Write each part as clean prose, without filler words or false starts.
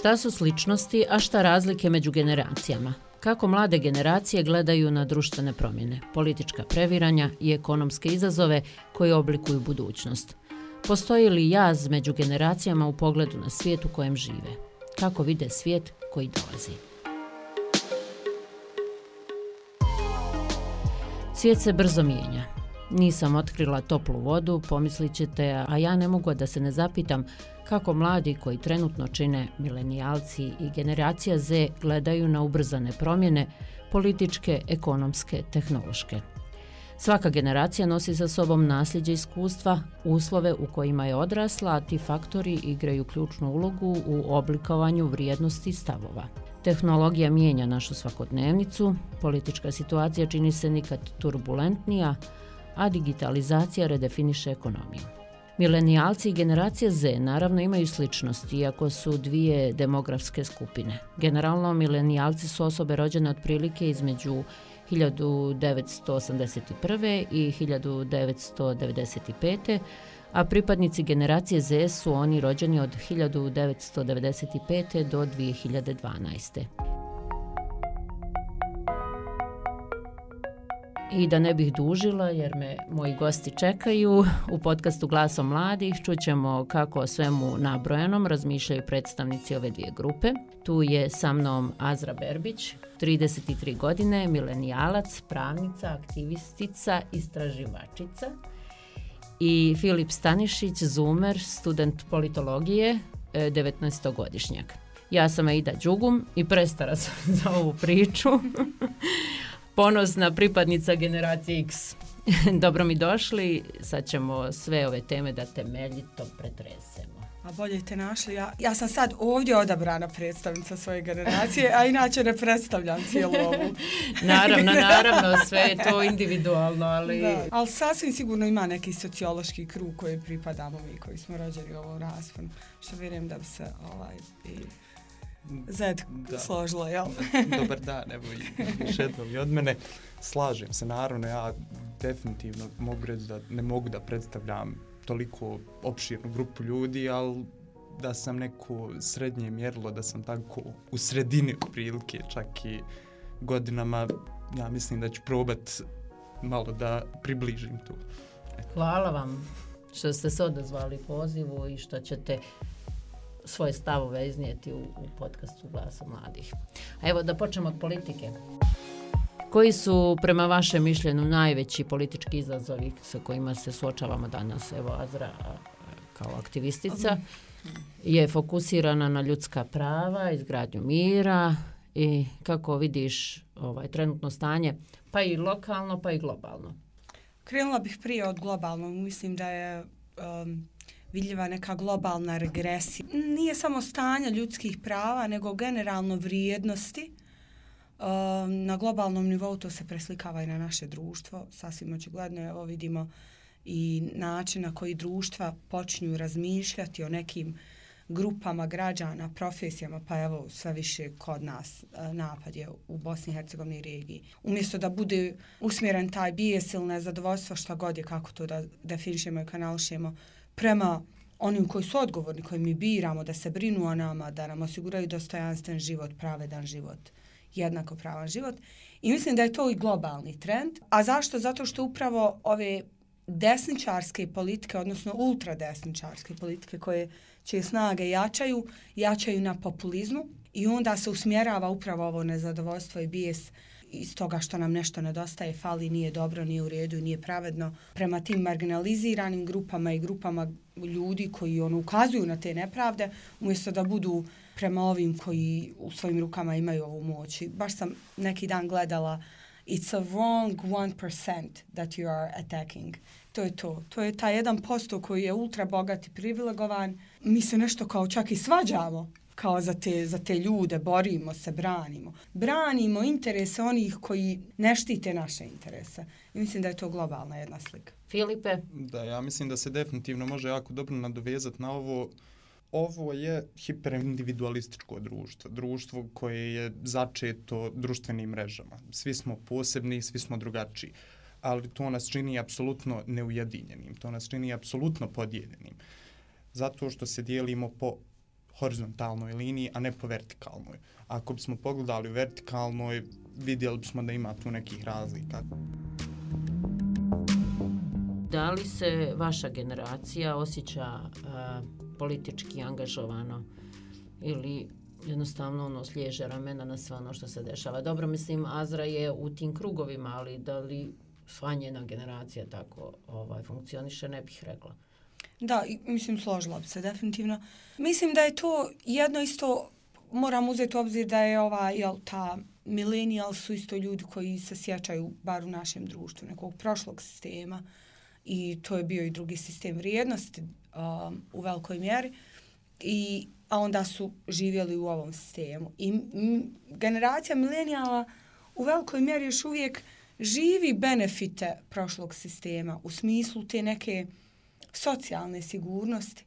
Šta su sličnosti, a šta razlike među generacijama? Kako mlade generacije gledaju na društvene promjene, politička previranja i ekonomske izazove koji oblikuju budućnost? Postoji li jaz među generacijama u pogledu na svijet u kojem žive? Kako vide svijet koji dolazi? Svijet se brzo mijenja. Nisam otkrila toplu vodu, pomislit ćete, a ja ne mogu da se ne zapitam kako mladi koji trenutno čine milenijalci i generacija Z gledaju na ubrzane promjene, političke, ekonomske, tehnološke. Svaka generacija nosi sa sobom nasljeđe iskustva, uslove u kojima je odrasla, a ti faktori igraju ključnu ulogu u oblikovanju vrijednosti i stavova. Tehnologija mijenja našu svakodnevnicu, politička situacija čini se nikad turbulentnija, a digitalizacija redefiniše ekonomiju. Milenijalci i generacija Z naravno imaju sličnosti, iako su dvije demografske skupine. Generalno, milenijalci su osobe rođene otprilike između 1981. i 1995. a pripadnici generacije Z su oni rođeni od 1995. do 2012. I da ne bih dužila, jer me moji gosti čekaju, u podcastu Glasom mladih čućemo kako o svemu nabrojanom razmišljaju predstavnici ove dvije grupe. Tu je sa mnom Azra Berbić, 33 godine, milenijalac, pravnica, aktivistica, istraživačica, i Filip Stanišić, zoomer, student politologije, 19-godišnjak. Ja sam Aida Đugum i prestara sam za ovu priču. Ponosna pripadnica generacije X. Dobro mi došli, sad ćemo sve ove teme da temeljito pretresemo. A bolje te našli, ja sam sad ovdje odabrana predstavnica svoje generacije, a inače ne predstavljam cijelu ovu. Naravno, sve je to individualno, ali... Da, ali sasvim sigurno ima neki sociološki krug koji pripadamo mi, koji smo rođeni u ovom rasponu, što vjerujem da bi se Zed složilo, jel? Dobar dan, evo još jednom i od mene. Slažem se, naravno, ja definitivno mogu reći da ne mogu da predstavljam toliko opširnu grupu ljudi, ali da sam neko srednje mjerilo, da sam tako u sredini otprilike, čak i godinama, ja mislim da ću probat malo da približim tu. Hvala vam što ste se odazvali pozivu i što ćete svoje stavove iznijeti u podcastu Glasa mladih. A evo da počnemo od politike. Koji su prema vašem mišljenju najveći politički izazovi sa kojima se suočavamo danas? Evo Azra kao aktivistica je fokusirana na ljudska prava, izgradnju mira i kako vidiš trenutno stanje, pa i lokalno, pa i globalno. Krenula bih prije od globalnog. Mislim da je vidljiva neka globalna regresija. Nije samo stanje ljudskih prava, nego generalno vrijednosti. Na globalnom nivou to se preslikava i na naše društvo. Sasvim očigledno, evo vidimo i način na koji društva počinju razmišljati o nekim grupama građana, profesijama, pa evo sve više kod nas napad je u Bosni i Hercegovini regiji. Umjesto da bude usmjeren taj bijes ili nezadovoljstvo, šta god je, kako to da definišemo i kanališemo, prema onim koji su odgovorni, koji mi biramo da se brinu o nama, da nam osiguraju dostojanstven život, pravedan život, jednakopravan život. I mislim da je to i globalni trend. A zašto? Zato što upravo ove desničarske politike, odnosno ultradesničarske politike čije snage jačaju na populizmu i onda se usmjerava upravo ovo nezadovoljstvo i bijes iz toga što nam nešto nedostaje, fali, nije dobro, nije u redu i nije pravedno prema tim marginaliziranim grupama i grupama ljudi koji ukazuju na te nepravde, umjesto da budu prema ovim koji u svojim rukama imaju ovu moć. Baš sam neki dan gledala It's a wrong 1% that you are attacking. To je to. To je taj 1% koji je ultra bogat i privilegovan. Mi se nešto kao čak i svađamo kao za te ljude, borimo se, branimo. Branimo interese onih koji ne štite naše interese. I mislim da je to globalna jedna slika. Filipe? Da, ja mislim da se definitivno može jako dobro nadovezati na ovo. Ovo je hiperindividualističko društvo. Društvo koje je začeto društvenim mrežama. Svi smo posebni, svi smo drugačiji. Ali to nas čini apsolutno neujedinjenim. To nas čini apsolutno podijeljenim. Zato što se dijelimo po horizontalnoj liniji, a ne po vertikalnoj. Ako bismo pogledali u vertikalnoj, vidjeli bismo da ima tu nekih razlika. Da li se vaša generacija osjeća politički angažovano ili jednostavno sliježe ramena na sve ono što se dešava? Dobro, mislim, Azra je u tim krugovima, ali da li sva njena generacija tako funkcioniše, ne bih rekla. Da, mislim, složila bi se definitivno. Mislim da je to jedno isto, moram uzeti u obzir da je ta millennials su isto ljudi koji se sjećaju, bar u našem društvu, nekog prošlog sistema, i to je bio i drugi sistem vrijednosti u velikoj mjeri, a onda su živjeli u ovom sistemu. I generacija milenijala u velikoj mjeri još uvijek živi benefite prošlog sistema u smislu te neke socijalne sigurnosti.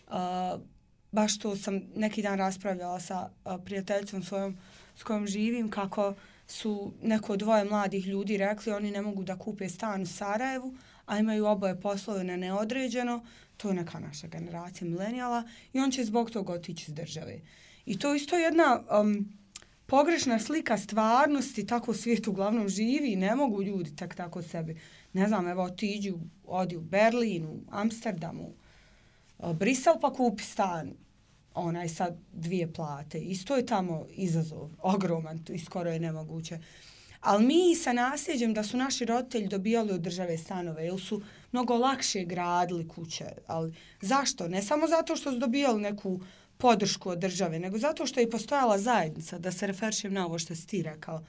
Baš to sam neki dan raspravljala sa prijateljicom svojom s kojom živim, kako su neko dvoje mladih ljudi rekli oni ne mogu da kupe stan u Sarajevu, a imaju oboje poslove na neodređeno. To je neka naša generacija milenijala i on će zbog toga otići iz države. I to isto jedna pogrešna slika stvarnosti, tako svijet uglavnom živi, ne mogu ljudi tako sebi. Ne znam, evo odi u Berlin, u Amsterdamu, Brisel pa kupi stan, onaj sad 2 plate. Isto je tamo izazov, ogroman, i skoro je nemoguće. Ali mi sa nasljeđem da su naši roditelji dobijali od države stanove, jer su mnogo lakše gradili kuće. Ali zašto? Ne samo zato što su dobijali neku podršku od države, nego zato što je postojala zajednica, da se referišem na ovo što si ti rekao.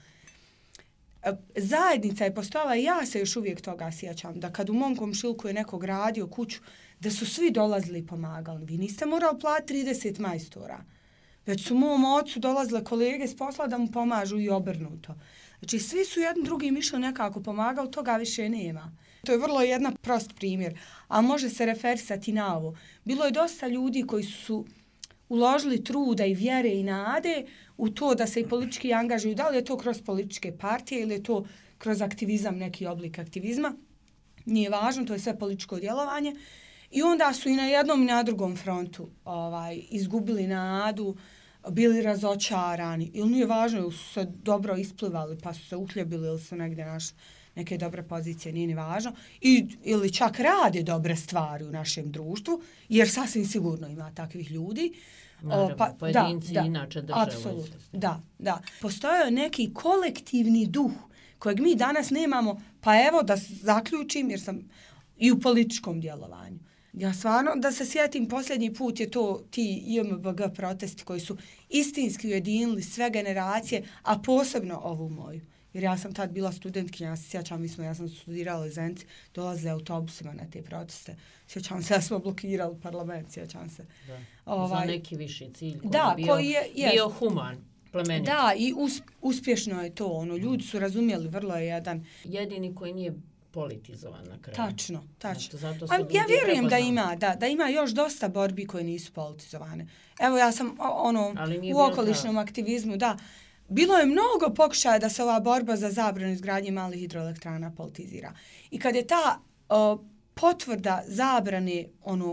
Zajednica je postojala i ja se još uvijek toga sjećam, da kad u mom komšiluku je neko gradio kuću, da su svi dolazili i pomagali. Vi niste morali platiti 30 majstora, već su mom ocu dolazile kolege s posla da mu pomažu i obrnuto. Znači, svi su jedni drugim išli nekako pomagali, toga više nema. To je vrlo jedan prost primjer, a može se referisati na ovo. Bilo je dosta ljudi koji su uložili truda i vjere i nade u to da se i politički angažuju. Da li je to kroz političke partije ili je to kroz aktivizam, neki oblik aktivizma. Nije važno, to je sve političko djelovanje. I onda su i na jednom i na drugom frontu izgubili nadu, bili razočarani. Ili nije važno, ili su se dobro isplivali pa su se uhljebili ili su negdje našli neke dobre pozicije, nije ni važno. Ili čak rade dobre stvari u našem društvu, jer sasvim sigurno ima takvih ljudi. Naravno, pojedinci inače države. Apsolutno, da. Postoje neki kolektivni duh kojeg mi danas nemamo, pa evo da zaključim, jer sam i u političkom djelovanju. Ja stvarno, da se sjetim, posljednji put je to ti JMBG protesti koji su istinski ujedinili sve generacije, a posebno ovu moju. Jer ja sam tad bila studentkinja, ja se sjećam, ja sam studirala u Zenci, dolazili autobusima na te proteste. Sjećam se, ja smo blokirali parlament, sjećam se. Za neki viši cilj koji je bio human, plemenit. Da, i uspješno je to. Ljudi su razumjeli, vrlo je jedan... Jedini koji nije politizovan na kraju. Tačno. Zato ja vjerujem da ima još dosta borbi koje nisu politizovane. Evo, ja sam u okolišnom aktivizmu, da. Bilo je mnogo pokušaja da se ova borba za zabranu izgradnje malih hidroelektrana politizira. I kad je ta potvrda zabrane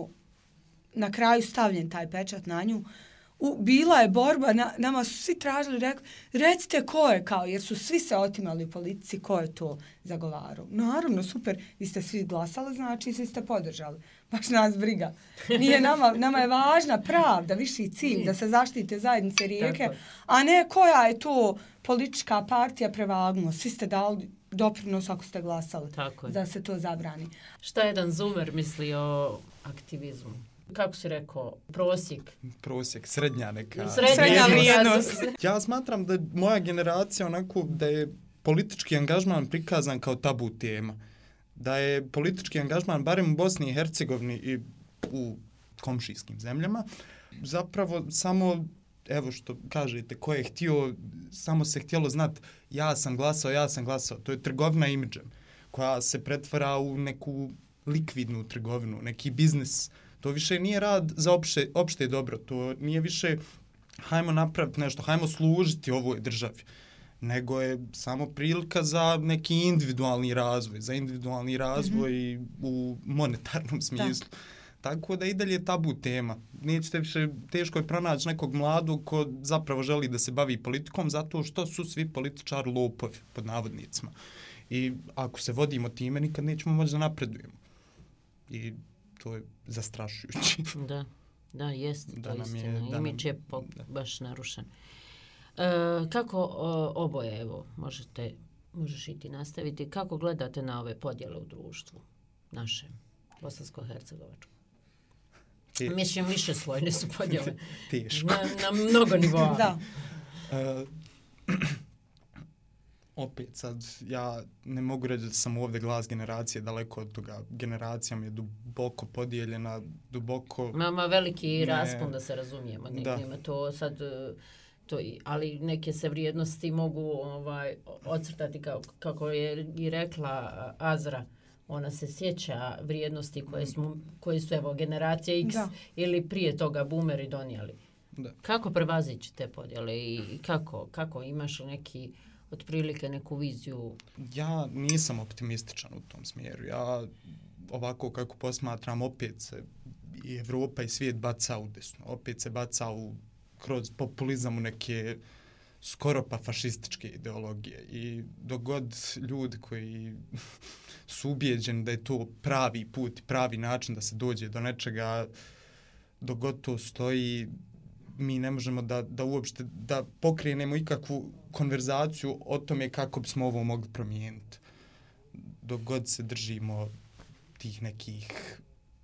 na kraju stavljen taj pečat na nju, bila je borba, nama su svi tražili, recite ko je, jer su svi se otimali u politici, ko je to zagovarao. Naravno, super, vi ste svi glasali, znači svi ste podržali. Baš nas briga. Nije nama je važna pravda, viši cilj, da se zaštite zajednice Rijeke, a ne koja je to politička partija prevagnuo. Svi ste dali doprinos ako ste glasali da se to zabrani. Šta jedan zoomer misli o aktivizmu? Kako si rekao, prosjek, srednja neka. Srednja vrijednost. Ja smatram da moja generacija onako da je politički angažman prikazan kao tabu tema. Da je politički angažman, barem u Bosni i Hercegovini i u komšijskim zemljama, zapravo samo, evo što kažete, ko je htio, samo se htjelo znati ja sam glasao. To je trgovina imidžem koja se pretvara u neku likvidnu trgovinu, neki biznis. To više nije rad za opšte dobro, to nije više hajmo napraviti nešto, hajmo služiti ovoj državi, nego je samo prilika za neki individualni razvoj, u monetarnom smislu. Tako da i dalje tabu tema. Nećete više, teško je pronaći nekog mladog ko zapravo želi da se bavi politikom zato što su svi političari lopovi, pod navodnicima. I ako se vodimo time, nikad nećemo moći da napredujemo. I to je zastrašujuće. Da, jeste to istina. Imidž je baš narušen. Kako oboje, evo, možeš i ti nastaviti, kako gledate na ove podjele u društvu našem, bosansko-hercegovačkom? Mislim, više slojne su podjele. Teško. Na mnogo nivoa. Da. Opet sad, ja ne mogu reći da sam ovdje glas generacije, daleko od toga. Generacija mi je duboko podijeljena, duboko... Ima veliki raspon, da se razumijemo. Nema to sad... ali neke se vrijednosti mogu ocrtati kako je i rekla Azra. Ona se sjeća vrijednosti koje su evo generacija X ili prije toga boomeri donijeli. Da. Kako prevazići te podjele i kako imaš neki otprilike neku viziju? Ja nisam optimističan u tom smjeru. Ja ovako kako posmatram, opet se i Evropa i svijet baca u desno. Opet se baca kroz populizam u neke skoro pa fašističke ideologije. I dok god ljudi koji su ubijeđeni da je to pravi put, pravi način da se dođe do nečega, dok god to stoji, mi ne možemo da uopšte da pokrenemo ikakvu konverzaciju o tome kako bismo ovo mogli promijeniti. Dok god se držimo tih nekih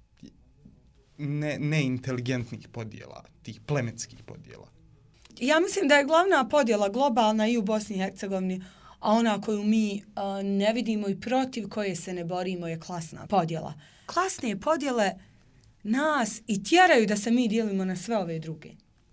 neinteligentnih podjela, tih plemenskih podjela. Ja mislim da je glavna podjela globalna i u Bosni i Hercegovini, a ona koju mi ne vidimo i protiv koje se ne borimo je klasna podjela. Klasne podjele nas i tjeraju da se mi dijelimo na sve ove druge.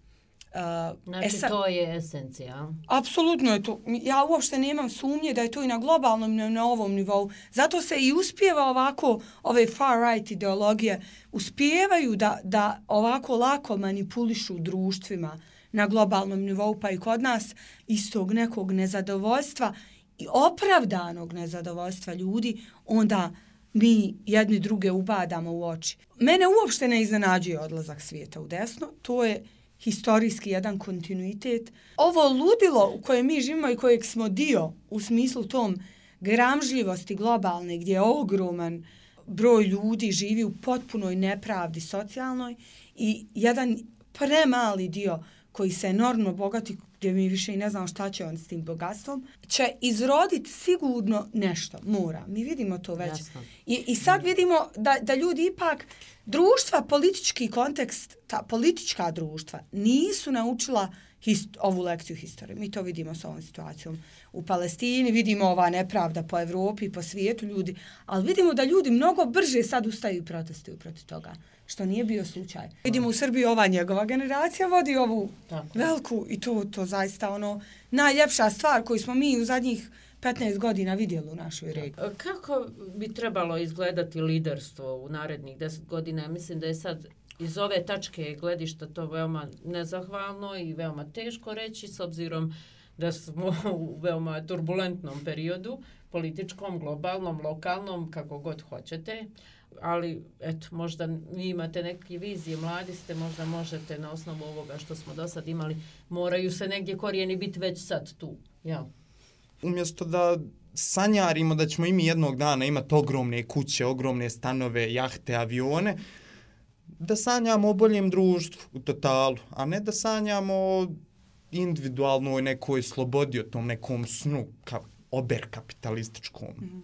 Znači to je esencija. Apsolutno je to. Ja uopšte nemam sumnje da je to i na globalnom i na ovom nivou. Zato se i uspijeva ovako, ove far right ideologije, uspijevaju da ovako lako manipulišu društvima na globalnom nivou, pa i kod nas istog nekog nezadovoljstva i opravdanog nezadovoljstva ljudi, onda mi jedni druge ubadamo u oči. Mene uopšte ne iznenađuje odlazak svijeta u desno, to je historijski jedan kontinuitet. Ovo ludilo u kojem mi živimo i kojeg smo dio u smislu tom gramžljivosti globalne, gdje je ogroman broj ljudi živi u potpunoj nepravdi socijalnoj i jedan premali dio koji se enormno bogati, gdje mi više i ne znamo šta će on s tim bogatstvom, će izroditi sigurno nešto, mora. Mi vidimo to već. I sad vidimo da ljudi ipak, društva, politički kontekst, ta politička društva, nisu naučila ovu lekciju historije. Mi to vidimo s ovom situacijom u Palestini, vidimo ova nepravda po Evropi, po svijetu ljudi, ali vidimo da ljudi mnogo brže sad ustaju i protestuju protiv toga, što nije bio slučaj. Vidimo u Srbiji ova njegova generacija vodi ovu veliku i to zaista najljepša stvar koju smo mi u zadnjih 15 godina vidjeli u našoj regiji. Kako bi trebalo izgledati liderstvo u narednih 10 godina? Mislim da je sad iz ove tačke gledišta to veoma nezahvalno i veoma teško reći, s obzirom da smo u veoma turbulentnom periodu, političkom, globalnom, lokalnom, kako god hoćete. Ali, eto, možda vi imate neke vizije, mladi ste, možda možete na osnovu ovoga što smo do sad imali, moraju se negdje korijeni biti već sad tu. Ja. Umjesto da sanjarimo da ćemo i mi jednog dana imati ogromne kuće, ogromne stanove, jahte, avione, da sanjamo o boljem društvu u totalu, a ne da sanjamo o individualnoj nekoj slobodi, o tom nekom snu oberkapitalističkom.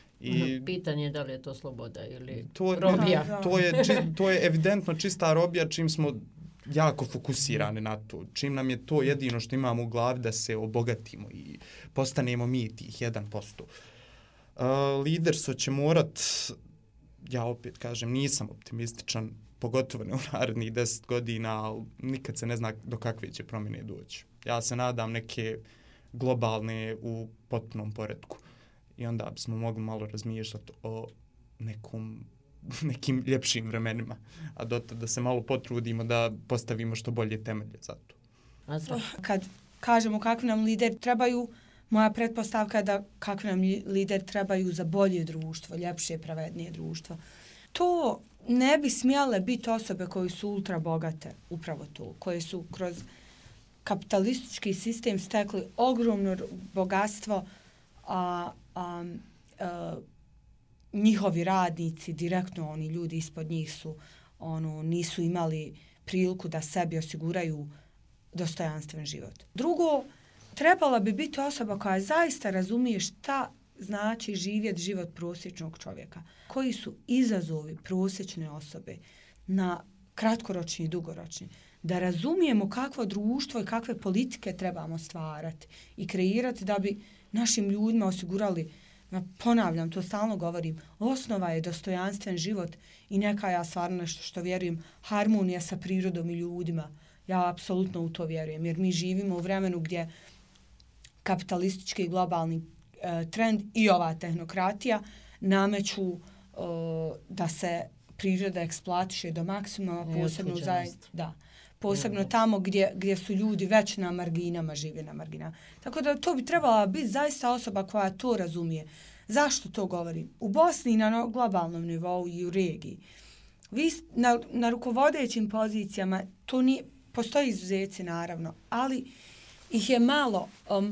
I pitanje je da li je to sloboda ili robija. To je evidentno čista robija čim smo jako fokusirani na to. Čim nam je to jedino što imamo u glavi da se obogatimo i postanemo mi tih 1%. Liderstvo će morat, ja opet kažem, nisam optimističan, pogotovo ne u narednih 10 godina, ali nikad se ne zna do kakve će promjene doći. Ja se nadam neke globalne u potpunom poretku. I onda bismo mogli malo razmišljati o nekim ljepšim vremenima. A dotad da se malo potrudimo da postavimo što bolje temelje za to. Kad kažemo kakvi nam lideri trebaju, moja pretpostavka je da kakvi nam lideri trebaju za bolje društvo, ljepše, pravednije društvo. To ne bi smjele biti osobe koje su ultra bogate, upravo to, koje su kroz kapitalistički sistem stekli ogromno bogatstvo, njihovi radnici, direktno oni ljudi ispod njih su nisu imali priliku da sebi osiguraju dostojanstven život. Drugo, trebala bi biti osoba koja zaista razumije šta znači živjeti život prosječnog čovjeka. Koji su izazovi prosječne osobe na kratkoročni i dugoročni. Da razumijemo kakvo društvo i kakve politike trebamo stvarati i kreirati da bi našim ljudima osigurali, ponavljam, to stalno govorim, osnova je dostojanstven život i neka, ja stvarno nešto što vjerujem, harmonija sa prirodom i ljudima. Ja apsolutno u to vjerujem, jer mi živimo u vremenu gdje kapitalistički i globalni trend i ova tehnokratija nameću da se priroda eksploatiše do maksimuma, posebno tamo gdje su ljudi već na marginama, žive na marginama. Tako da to bi trebala biti zaista osoba koja to razumije. Zašto to govorim? U Bosni na globalnom nivou i u regiji. Vi na rukovodećim pozicijama, to nije, postoji izuzeci naravno, ali ih je malo.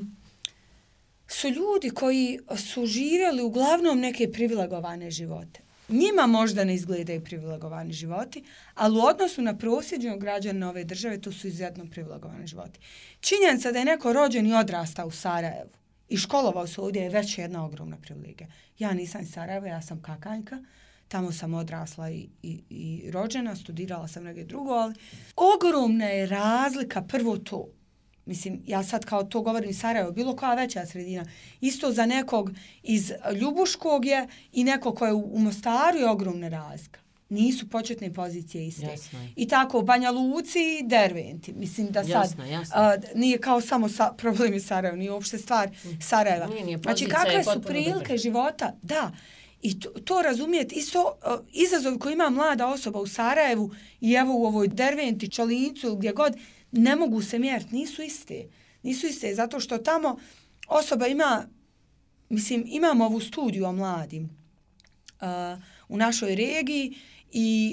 Su ljudi koji su živjeli uglavnom neke privilegovane živote. Njima možda ne izgledaju privilegovani životi, ali u odnosu na prosječnog građana ove države to su izuzetno privilegovani životi. Činjenica da je neko rođen i odrastao u Sarajevu i školovao se ovdje je već jedna ogromna privilegija. Ja nisam iz Sarajeva, ja sam Kakanjka, tamo sam odrasla i rođena, studirala sam negdje drugo, ali ogromna je razlika, prvo to. Mislim, ja sad kao to govorim Sarajevo, bilo koja veća sredina. Isto za nekog iz Ljubuškog je i neko ko je u Mostaru je ogromna razlika. Nisu početne pozicije iste. Jasno. I tako u Banja Luci i Derventi. Mislim da sad nije kao samo problemi Sarajeva, nije uopšte stvar Sarajeva. Znači kakve su prilike života? Da. I to razumijete, isto izazovi koji ima mlada osoba u Sarajevu i evo u ovoj Derventi, Čalincu, gdje god, ne mogu se mjeriti, nisu iste. Nisu iste, zato što tamo osoba ima, mislim, imamo ovu studiju o mladim u našoj regiji i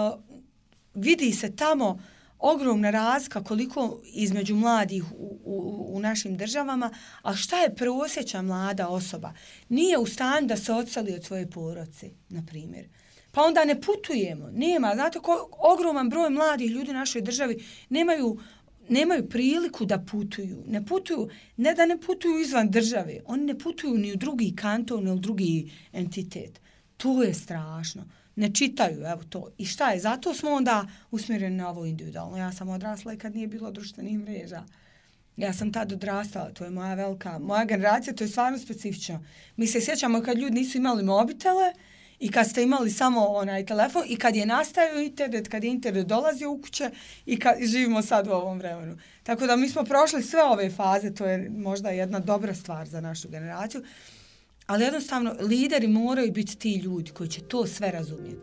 vidi se tamo ogromna razlika koliko između mladih u našim državama, a šta je prosječna mlada osoba? Nije u stanju da se odseli od svoje porodice, na primjer. Pa onda ne putujemo. Nema, znate, ogroman broj mladih ljudi u našoj državi nemaju priliku da putuju. Ne da ne putuju izvan države, oni ne putuju ni u drugi kanton, ni u drugi entitet. To je strašno. Ne čitaju, evo to. I šta je? Zato smo onda usmjereni na ovo individualno. Ja sam odrasla i kad nije bilo društvenih mreža. Ja sam tad odrastala, to je moja generacija, to je stvarno specifično. Mi se sjećamo kad ljudi nisu imali mobitele i kad ste imali samo onaj telefon i kad je nastajao internet, kad je internet dolazio u kuće i kad živimo sad u ovom vremenu. Tako da mi smo prošli sve ove faze, to je možda jedna dobra stvar za našu generaciju. Ali jednostavno, lideri moraju biti ti ljudi koji će to sve razumjeti.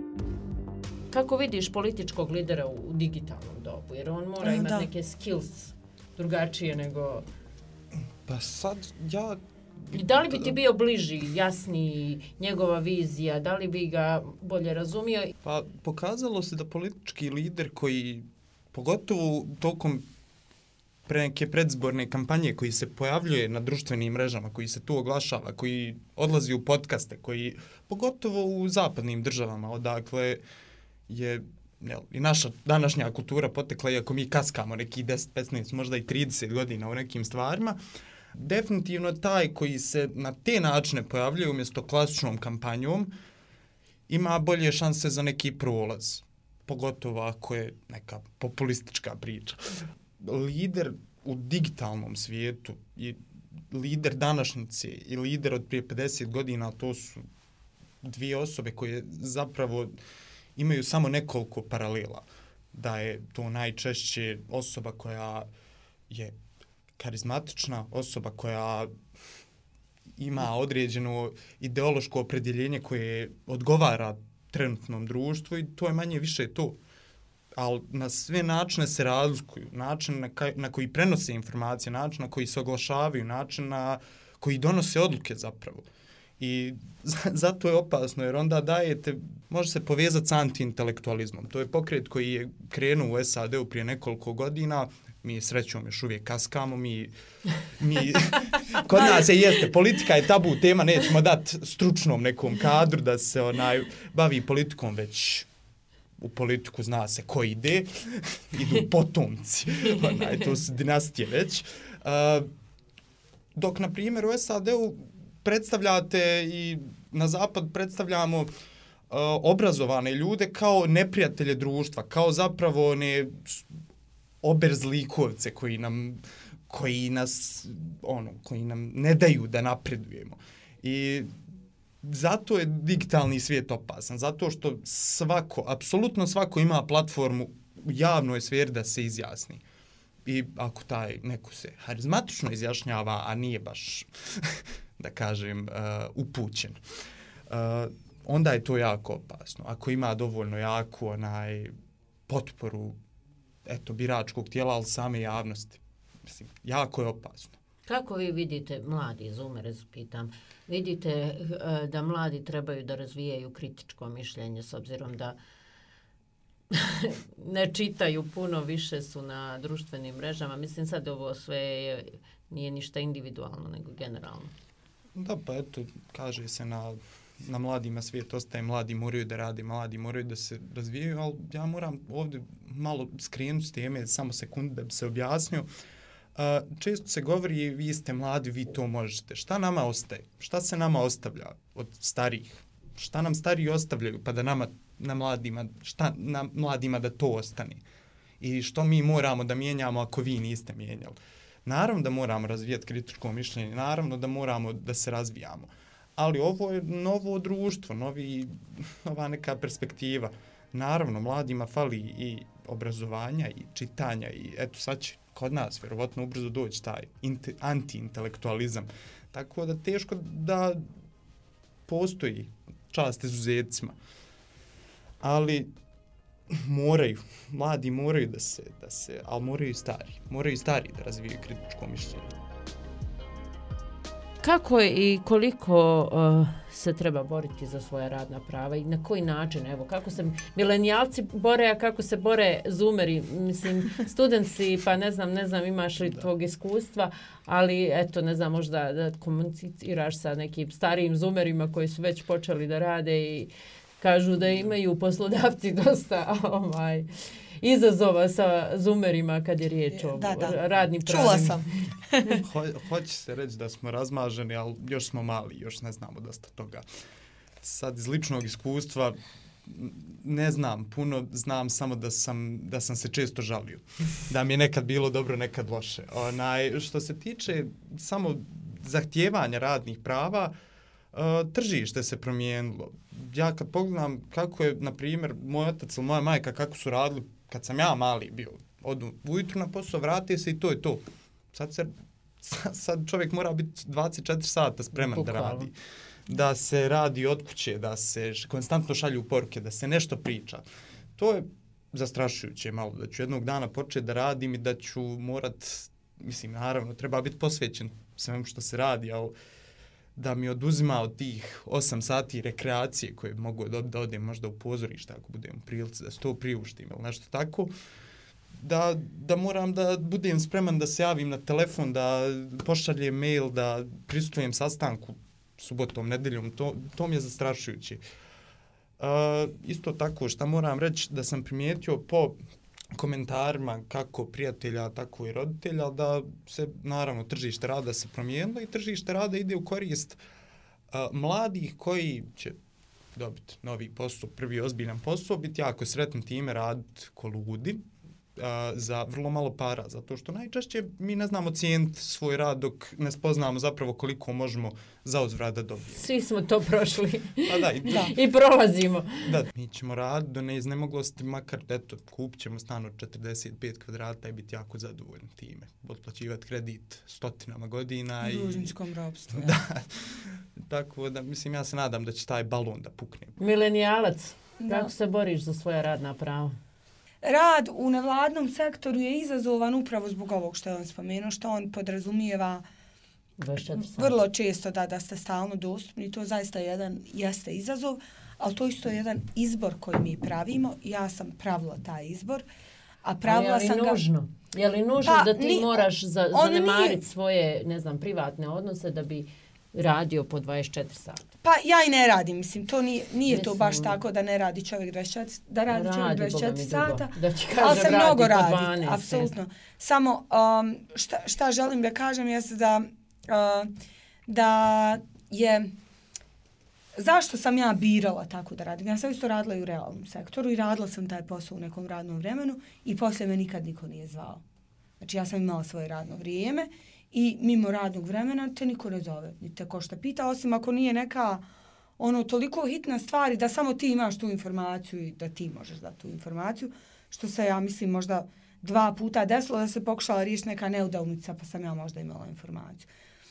Kako vidiš političkog lidera u digitalnom dobu? Jer on mora imati neke skills drugačije nego... Pa sad ja... I da li bi ti bio bliži, jasniji, njegova vizija, da li bi ga bolje razumio? Pa pokazalo se da politički lider koji, pogotovo tokom neke predzborne kampanje koji se pojavljuje na društvenim mrežama, koji se tu oglašava, koji odlazi u podcaste, koji pogotovo u zapadnim državama, odakle je i naša današnja kultura potekla, iako mi kaskamo neki 10, 15, možda i 30 godina u nekim stvarima, definitivno taj koji se na te načine pojavljuje umjesto klasičnom kampanjom ima bolje šanse za neki prolaz, pogotovo ako je neka populistička priča. Lider u digitalnom svijetu i lider današnjice i lider od prije 50 godina, to su dvije osobe koje zapravo imaju samo nekoliko paralela. Da je to najčešće osoba koja je karizmatična, osoba koja ima određeno ideološko opredjeljenje koje odgovara trenutnom društvu i to je manje više to. Ali na sve načine se razlikuju. Način na koji prenose informacije, način na koji se oglašavaju, način na koji donose odluke zapravo. I zato je opasno, jer onda dajete, može se povezati s antiintelektualizmom. To je pokret koji je krenuo u SAD-u prije nekoliko godina. Mi srećom još uvijek kaskamo, mi kod nas jeste, politika je tabu tema, nećemo dati stručnom nekom kadru da se bavi politikom, već u politiku zna se ko ide, idu potomci, to su dinastije već. Dok, na primjer, u SAD-u predstavljate i na zapad predstavljamo obrazovane ljude kao neprijatelje društva, kao zapravo oberzlikovce koji nam ne daju da napredujemo. I zato je digitalni svijet opasan, zato što apsolutno svako ima platformu u javnoj sferi da se izjasni. I ako taj neko se harizmatično izjašnjava, a nije baš, da kažem, upućen, onda je to jako opasno. Ako ima dovoljno jaku potporu biračkog tijela, ali same javnosti. Mislim, jako je opasno. Kako vi vidite, mladi zoomere, pitam, vidite da mladi trebaju da razvijaju kritičko mišljenje s obzirom da ne čitaju puno, više su na društvenim mrežama. Mislim, sad ovo sve nije ništa individualno, nego generalno. Da, pa eto, kaže se na mladima svijet ostaje, mladi moraju da rade, mladi moraju da se razvijaju, ali ja moram ovdje malo skrenuti s teme, samo sekundu da bi se objasnio. Često se govori, vi ste mladi, vi to možete. Šta nama ostaje? Šta se nama ostavlja od starijih? Šta nam stariji ostavljaju pa da na mladima da to ostane? I što mi moramo da mijenjamo ako vi niste mijenjali? Naravno da moramo razvijati kritičko mišljenje, naravno da moramo da se razvijamo. Ali ovo je novo društvo, nova neka perspektiva. Naravno, mladima fali i obrazovanja i čitanja i eto sad će kod nas vjerovatno ubrzo doći taj antiintelektualizam. Tako da teško da postoji čast izuzecima. Ali mladi moraju da se, ali moraju i stari da razvijaju kritičko mišljenje. Kako i koliko se treba boriti za svoja radna prava i na koji način? Evo, kako se milenijalci bore, a kako se bore zoomeri? Mislim, studentsi, pa ne znam imaš li tvog iskustva, ali eto, ne znam, možda da komuniciraš sa nekim starijim zoomerima koji su već počeli da rade i kažu da imaju poslodavci dosta izazova sa zoomerima kad je riječ o radnim pravima. Čula sam. Hoće se reći da smo razmaženi, ali još smo mali, još ne znamo dosta toga. Sad iz ličnog iskustva ne znam puno, znam samo da sam se često žalio. Da mi je nekad bilo dobro, nekad loše. Što se tiče samo zahtijevanja radnih prava, tržište se promijenilo. Ja kad pogledam kako je, na primjer, moj otac ili moja majka, kako su radili kad sam ja mali bio, odu ujutru na posao, vrati se i to je to. Sad čovjek mora biti 24 sata spreman da radi. Da se radi od kuće, da se konstantno šalju poruke, da se nešto priča. To je zastrašujuće malo, da ću jednog dana početi da radim i da ću morat, mislim, naravno, treba biti posvećen svemu što se radi, ali da mi oduzima od tih 8 sati rekreacije koje mogu da odem možda u pozorište ako budem u prilici, da se to priuštim ili nešto tako, da moram da budem spreman da se javim na telefon, da pošaljem mail, da prisustvujem sastanku subotom, nedeljom, to mi je zastrašujuće. Isto tako, šta moram reći, da sam primijetio po komentarima kako prijatelja, tako i roditelja, da se, naravno, tržište rada se promijenilo i tržište rada ide u korist mladih koji će dobiti novi posao, prvi ozbiljan posao, biti jako sretni time, raditi ko ludi za vrlo malo para, zato što najčešće mi ne znamo cijeniti svoj rad dok ne spoznamo zapravo koliko možemo za uzvrat da dobijemo. Svi smo to prošli. Da. I prolazimo. Da, mi ćemo raditi do neiznemoglosti, makar eto, kupit ćemo stan od 45 kvadrata i biti jako zadovoljni time. Otplaćivati kredit stotinama godina. U dužničkom ropstvu. Da, tako da, mislim, ja se nadam da će taj balon da pukne. Milenijalac, kako se boriš za svoja radna prava? Rad u nevladnom sektoru je izazovan upravo zbog ovog što je on spomenuo, što on podrazumijeva 24 sata. Vrlo često da ste stalno dostupni, to zaista jeste izazov, ali to isto je jedan izbor koji mi pravimo. Ja sam pravila taj izbor, a pravila sam ga... Je li nužno da ti moraš zanemariti svoje, ne znam, privatne odnose da bi radio po 24 sata? Pa ja i ne radim, mislim, to nije to baš tako da ne radi čovjek 24, da radi čovjek 24 sata, ali se mnogo radi, apsolutno. Samo šta želim da kažem jest da je... Zašto sam ja birala tako da radim? Ja sam isto radila i u realnom sektoru i radila sam taj posao u nekom radnom vremenu i poslije me nikad niko nije zvao. Znači ja sam imala svoje radno vrijeme i mimo radnog vremena te niko ne zove. Ni te ko šta pita, osim ako nije neka toliko hitna stvar da samo ti imaš tu informaciju i da ti možeš dati tu informaciju. Što se ja mislim možda 2 puta desilo da se pokušala riješiti neka neudavnica pa sam ja možda imala informaciju.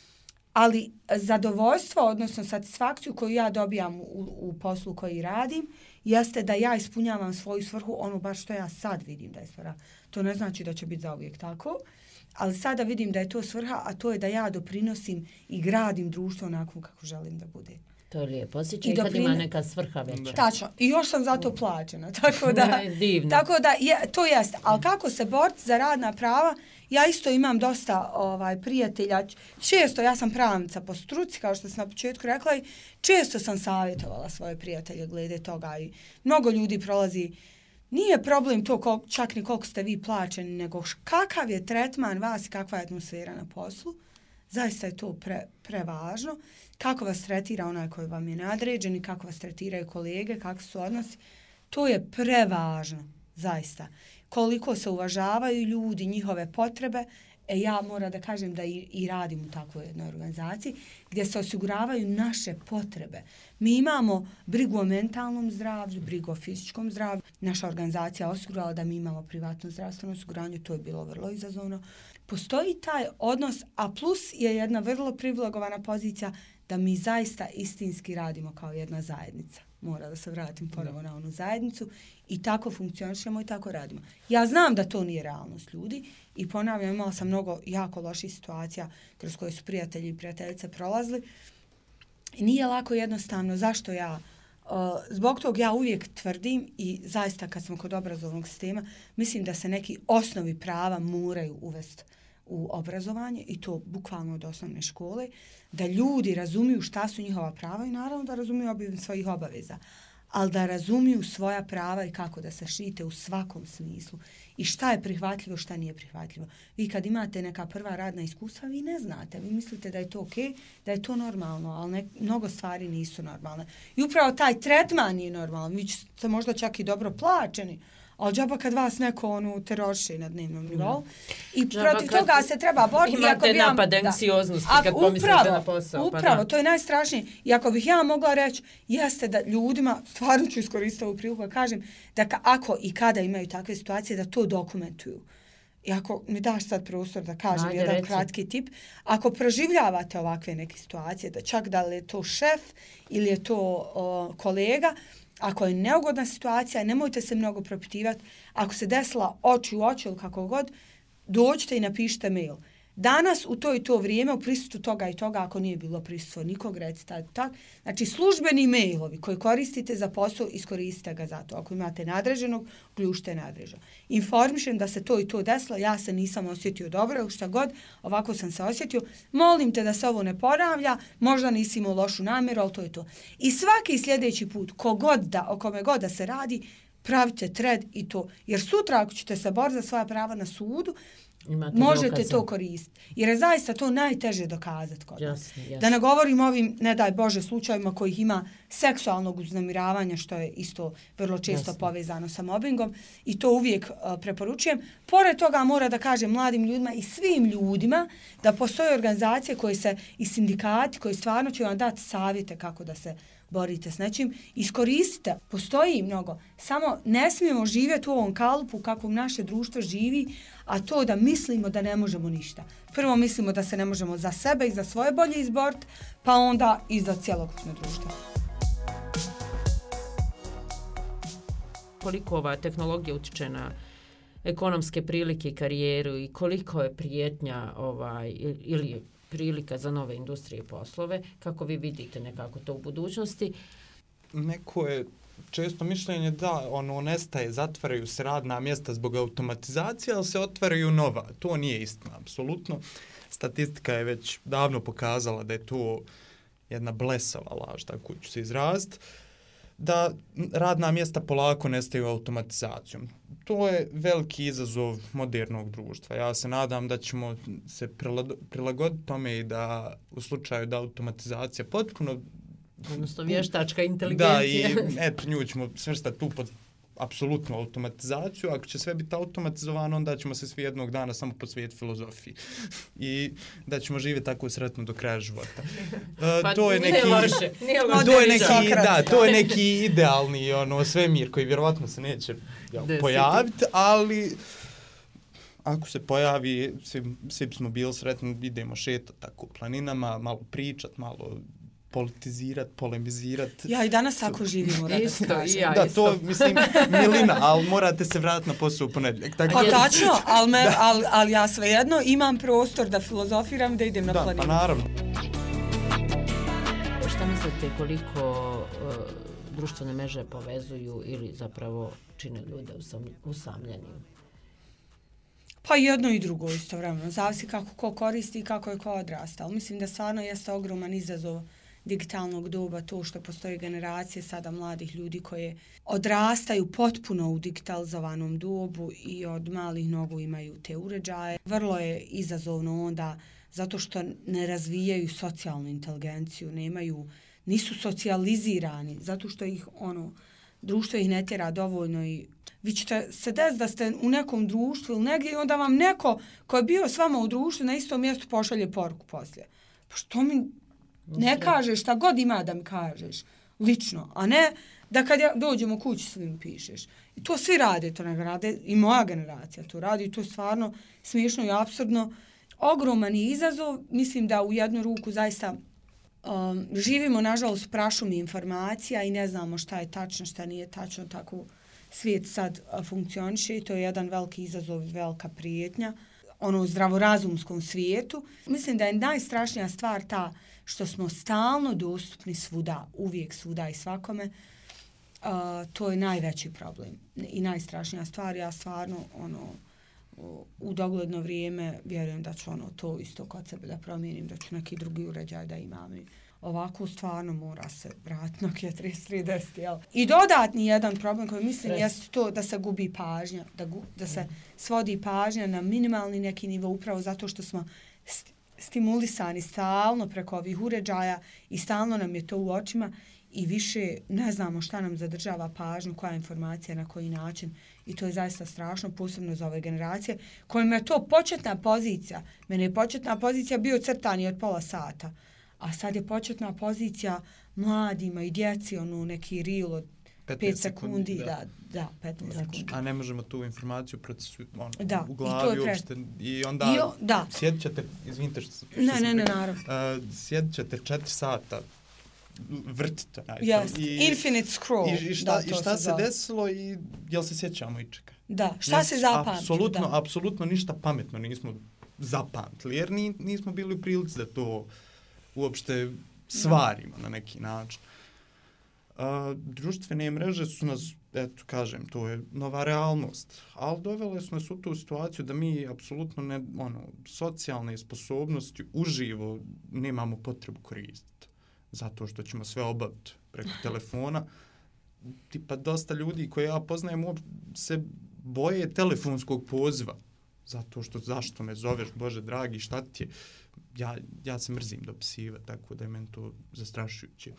Ali zadovoljstvo, odnosno satisfakciju koju ja dobijam u poslu koji radim, jeste da ja ispunjavam svoju svrhu, baš što ja sad vidim da je svrha. To ne znači da će biti zauvijek tako, ali sada vidim da je to svrha, a to je da ja doprinosim i gradim društvo onako kako želim da bude. To je lijepo. Osjećaj kad ima neka svrha veća. Tačno. I još sam zato plaćena. Tako da, tako da to jeste. Ali kako se boriti za radna prava, ja isto imam dosta prijatelja. Često, ja sam pravnica po struci, kao što sam na početku rekla, i često sam savjetovala svoje prijatelje glede toga i mnogo ljudi prolazi. Nije problem to čak ni koliko ste vi plaćeni, nego kakav je tretman vas i kakva je atmosfera na poslu. Zaista je to prevažno. Kako vas tretira onaj koji vam je nadređen i kako vas tretiraju kolege, kakvi su odnosi. To je prevažno, zaista. Koliko se uvažavaju ljudi, njihove potrebe. Ja moram da kažem da i radim u takvoj jednoj organizaciji gdje se osiguravaju naše potrebe. Mi imamo brigu o mentalnom zdravlju, brigu o fizičkom zdravlju. Naša organizacija osigurala da mi imamo privatno zdravstveno osiguranje, to je bilo vrlo izazovno. Postoji taj odnos, a plus je jedna vrlo privilegovana pozicija da mi zaista istinski radimo kao jedna zajednica. Mora da se vratim ponovo na onu zajednicu i tako funkcionišemo i tako radimo. Ja znam da to nije realnost ljudi i ponavljam, imala sam mnogo jako loših situacija kroz koje su prijatelji i prijateljice prolazili. I nije lako jednostavno. Zašto ja? Zbog tog ja uvijek tvrdim i zaista kad smo kod obrazovnog sistema, mislim da se neki osnovi prava moraju uvesti u obrazovanje i to bukvalno od osnovne škole, da ljudi razumiju šta su njihova prava i naravno da razumiju obim svojih obaveza, ali da razumiju svoja prava i kako da se štite u svakom smislu i šta je prihvatljivo, šta nije prihvatljivo. Vi kad imate neka prva radna iskustva, vi ne znate, vi mislite da je to okej, da je to normalno, ali mnogo stvari nisu normalne. I upravo taj tretman nije normalan, vi ste možda čak i dobro plaćeni, ali džaba kad vas neko teroriše na dnevnom nivou. I protiv toga se treba boriti. Imate napad anksioznosti kad pomislite na posao. Upravo, to je najstrašnije. I ako bih ja mogla reći, jeste da ljudima, stvarno ću iskoristiti ovu priliku da kažem, da ako i kada imaju takve situacije, da to dokumentuju. I ako mi daš sad prostor da kažem jedan kratki tip, ako proživljavate ovakve neke situacije, da čak da li je to šef ili je to kolega, ako je neugodna situacija, nemojte se mnogo propitivati. Ako se desila oči u oči ili kako god, dođite i napišite mail. Danas u to i to vrijeme u prisustvu toga i toga, ako nije bilo prisustvo nikog, recite tak. Znači službeni mailovi koji koristite za posao, iskoristite ga za to. Ako imate nadređenog, uključite nadređenog. Informišem da se to i to desilo, ja se nisam osjetio dobro, šta god, ovako sam se osjetio. Molim te da se ovo ne ponavlja, možda nisi imao lošu namjeru, ali to je to. I svaki sljedeći put, o kome god da se radi, pravite thread i to. Jer sutra ako ćete se boriti za svoja prava na sudu, možete to koristiti. Jer je zaista to najteže dokazati kod nas. Da ne govorim ovim, ne daj Bože, slučajima kojih ima seksualnog uznemiravanja, što je isto vrlo često povezano sa mobbingom i to uvijek preporučujem. Pored toga mora da kažem mladim ljudima i svim ljudima da postoje organizacije koje se i sindikati koji stvarno će vam dati savjete kako da se borite s nečim. Iskoristite, postoji mnogo. Samo ne smijemo živjeti u ovom kalupu kako naše društvo živi, a to da mislimo da ne možemo ništa. Prvo mislimo da se ne možemo za sebe i za svoje bolje izboriti, pa onda i za cjelokupno društvo. Koliko ova tehnologija utiče na ekonomske prilike i karijeru i koliko je prijetnja ili prilika za nove industrije i poslove. Kako vi vidite nekako to u budućnosti? Neko je često mišljenje da nestaje, zatvaraju se radna mjesta zbog automatizacije, ali se otvaraju nova. To nije istina, apsolutno. Statistika je već davno pokazala da je to jedna blesava laž, tako ću se izraziti, da radna mjesta polako nestaju automatizacijom. To je veliki izazov modernog društva. Ja se nadam da ćemo se prilagoditi tome i da u slučaju da automatizacija potpuno... Odnosno vještačka inteligencija. Da, i nju ćemo svrstati tu pod apsolutnu automatizaciju. Ako će sve biti automatizovano, onda ćemo se svi jednog dana samo posvetiti filozofiji. I da ćemo živjeti tako sretno do kraja života. To je neki... To je neki idealni svemir koji vjerovatno se neće pojaviti, ali ako se pojavi, svi smo bili sretni, idemo šetati tako planinama, malo pričat, malo politizirati, polemizirati. Ja i danas ako živim u Isto, i ja da, isto. to, mislim, milina, ali morate se vratiti na posao u ponedjeljak. Pa tačno, ali ja svejedno imam prostor da filozofiram, da idem na planinu. Da, pa naravno. Šta mislite koliko društvene mreže povezuju ili zapravo čine ljude usamljenim? Pa jedno i drugo istovremeno. Zavisi kako ko koristi i kako je ko odrastao. Mislim da stvarno jeste ogroman izazov digitalnog doba to što postoje generacije sada mladih ljudi koje odrastaju potpuno u digitalizovanom dobu i od malih nogu imaju te uređaje. Vrlo je izazovno onda zato što ne razvijaju socijalnu inteligenciju, nisu socijalizirani, zato što ih društvo ih ne tjera dovoljno i vi ćete se desiti da ste u nekom društvu ili negdje i onda vam neko ko je bio s vama u društvu na istom mjestu pošalje poruku poslije. Pa što mi ne kažeš, šta god ima da mi kažeš, lično, a ne da kad dođemo kući svim pišeš. I to svi rade, to ne rade, i moja generacija to radi, i to je stvarno smiješno i apsurdno. Ogroman je izazov, mislim da u jednu ruku zaista živimo, nažalost, prašumi informacija i ne znamo šta je tačno, šta nije tačno, tako svijet sad funkcioniše i to je jedan veliki izazov, velika prijetnja u zdravorazumskom svijetu. Mislim da je najstrašnija stvar ta što smo stalno dostupni svuda, uvijek svuda i svakome. To je najveći problem i najstrašnija stvar. Ja stvarno u dogledno vrijeme vjerujem da ću to isto kod sebe da promijenim, da ću neki drugi uređaj da imam. I ovako stvarno mora se vratiti Nokia 3310. I dodatni jedan problem koji mislim jeste to da se gubi pažnja, da se svodi pažnja na minimalni neki nivo upravo zato što smo stimulisani stalno preko ovih uređaja i stalno nam je to u očima i više ne znamo šta nam zadržava pažnju, koja informacija, na koji način. I to je zaista strašno, posebno za ove generacije, kojima je to početna pozicija. Mene je početna pozicija bio crtani od pola sata, a sad je početna pozicija mladima i djeci, neki reel od 5 sekundi. Da, 15 sekundi. A ne možemo tu informaciju u glavi uopšte. I onda sjedit ćete, izvinite što se... Ne, naravno. Sjedit ćete 4 sata, vrtite. Yes, infinite scroll. I šta se desilo i jel se sjećamo ičega? Da, šta se zapamtilo? Apsolutno ništa pametno nismo zapamtili, jer nismo bili u prilici da to uopšte svarimo na neki način. Društvene mreže su nas, eto kažem, to je nova realnost, ali dovele su nas u tu situaciju da mi apsolutno socijalne sposobnosti uživo nemamo potrebu koristiti. Zato što ćemo sve obaviti preko telefona. Tipa dosta ljudi koje ja poznajem se boje telefonskog poziva. Zato što zašto me zoveš, Bože dragi, šta ti je? Ja se mrzim dopisivati, tako da je meni to zastrašujuće.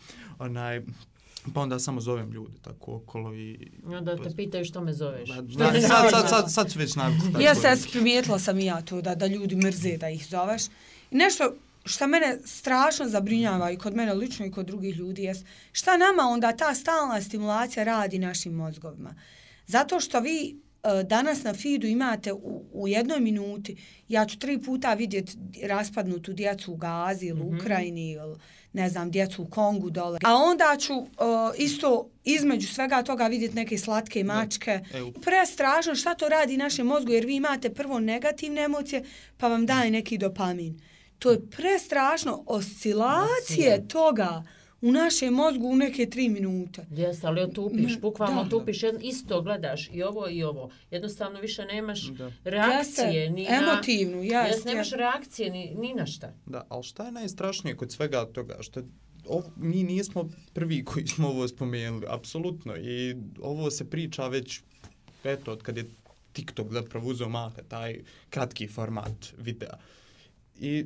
Pa onda samo zovem ljude tako okolo i... Da te pitaju što me zoveš. Sad su već navikli. Ja se primijetila sam i ja to da ljudi mrze da ih zoveš. I nešto što mene strašno zabrinjava i kod mene lično i kod drugih ljudi jest šta nama onda ta stalna stimulacija radi našim mozgovima. Zato što vi danas na feedu imate u jednoj minuti, ja ću 3 puta vidjeti raspadnutu djecu u Gazi ili u Ukrajini ili ne znam, djecu u Kongu dole. A onda ću isto između svega toga vidjeti neke slatke mačke. Prestrašno šta to radi našem mozgu jer vi imate prvo negativne emocije pa vam daje neki dopamin. To je prestrašno. Oscilacije toga u našem mozgu u neke 3 minute. Jeste, ali otupiš, bukvalno otupiš, isto gledaš i ovo. Jednostavno više nemaš reakcije. Ni emotivnu, jeste. Nemaš reakcije ni na šta. Da, ali šta je najstrašnije kod svega toga? Što mi nismo prvi koji smo ovo spomenuli, apsolutno. I ovo se priča već, eto, od kad je TikTok zapravo uzeo maha, taj kratki format videa. I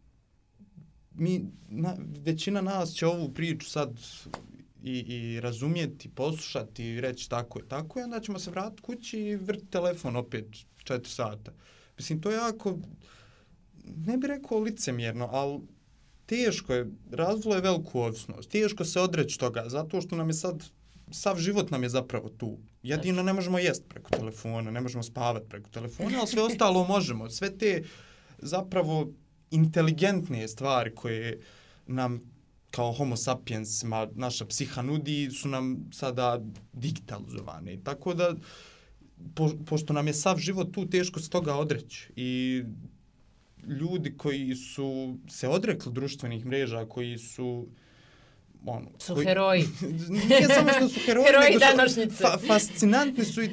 većina nas će ovu priču sad i razumjeti, poslušati i reći tako i onda ćemo se vratiti kući i vrti telefon opet 4 sata. Mislim, to je jako, ne bih rekao licemjerno, ali teško je, razvilo je veliku ovisnost, teško se odreći toga, zato što nam je sad, sav život nam je zapravo tu. Jedino ne možemo jest preko telefona, ne možemo spavati preko telefona, ali sve ostalo možemo. Sve te zapravo inteligentne stvari koje nam kao homo sapiensima naša psiha nudi su nam sada digitalizovane. Tako da, pošto nam je sav život tu, teško se toga odreći. I ljudi koji su se odrekli društvenih mreža, koji su heroji. Nije samo što su heroji, heroji nego su fascinantni su i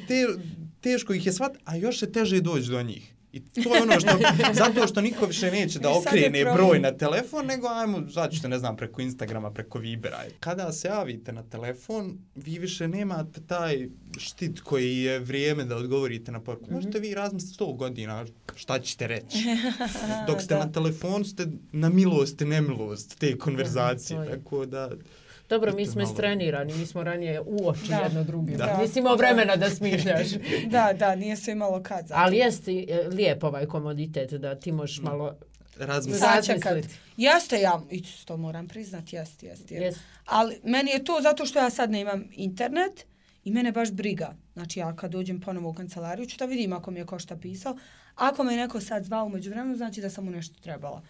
teško ih je shvatiti, a još je teže doći do njih. I to je ono što, zato što niko više neće da okrene broj na telefon, nego ajmo, začite, ne znam, preko Instagrama, preko Vibera. Kada se javite na telefon, vi više nemate taj štit koji je vrijeme da odgovorite na poruku. Možete vi razmisliti 100 godina šta ćete reći. Dok ste na telefonu, ste na milost i nemilost te konverzacije. Tako da... Dobro, mi smo istrenirani, mi smo ranije u oči jedno drugima. Nisi imao vremena da smišljaš. Da, nije se imalo kad. Ali jeste lijep ovaj komoditet da ti možeš malo razmisliti. Jeste, ja to moram priznati, jeste. Ali meni je to zato što ja sad ne imam internet i mene baš briga. Znači ja kad dođem ponovo u kancelariju ću da vidim ako mi je ko šta pisao. Ako me neko sad zvao umeđu vremenu, znači da sam mu nešto trebala.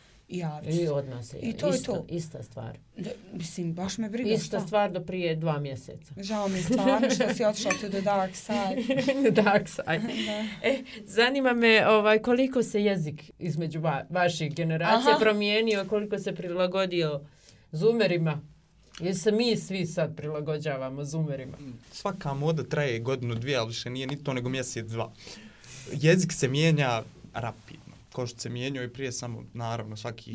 I od nas je. Ista stvar. Mislim, baš me briga. Ista stvar do prije 2 mjeseca. Žao mi je stvarno što si otišla to the dark side. The dark side. Zanima me koliko se jezik između vaših generacija promijenio, koliko se prilagodio zoomerima. Jer se mi svi sad prilagođavamo zoomerima. Svaka moda traje 1-2, ali više nije ni to nego 1-2. Jezik se mijenja rapidno. Ko što se mijenjao i prije, samo naravno svakih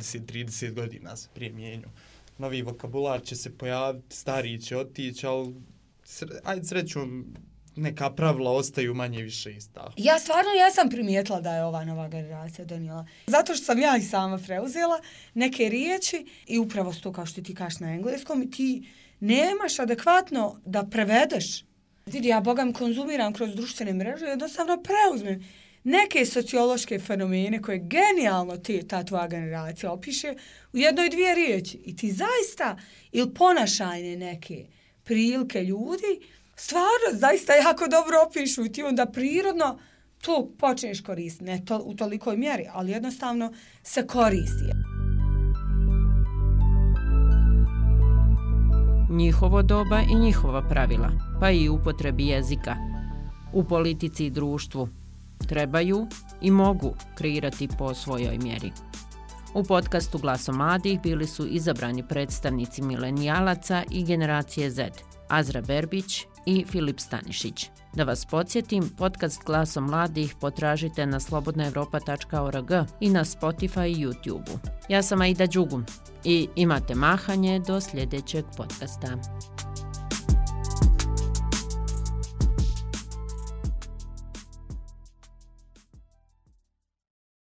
20-30 godina se prije mijenjao. Novi vokabular će se pojaviti, stariji će otići, ali ajde srećom neka pravila ostaju manje više ista. Ja sam primijetila da je ova nova generacija donijela. Zato što sam ja i sama preuzela neke riječi i upravo to kao što ti kažeš na engleskom i ti nemaš adekvatno da prevedeš. Vidi, ja bogam konzumiram kroz društvene mreže i jednostavno preuzmem neke sociološke fenomene koje genijalno ta tvoja generacija opiše u 1-2 riječi. I ti zaista, ili ponašajne neke prilike ljudi, stvarno zaista jako dobro opišu i ti onda prirodno to počneš koristiti. Ne u tolikoj mjeri, ali jednostavno se koristi. Njihovo doba i njihova pravila, pa i upotrebi jezika. U politici i društvu trebaju i mogu kreirati po svojoj mjeri. U podcastu Glasom mladih bili su izabrani predstavnici milenijalaca i generacije Z, Azra Berbić i Filip Stanišić. Da vas podsjetim, podcast Glasom mladih potražite na slobodnaevropa.org i na Spotify i YouTube. Ja sam Aida Đugum i imate mahanje do sljedećeg podcasta.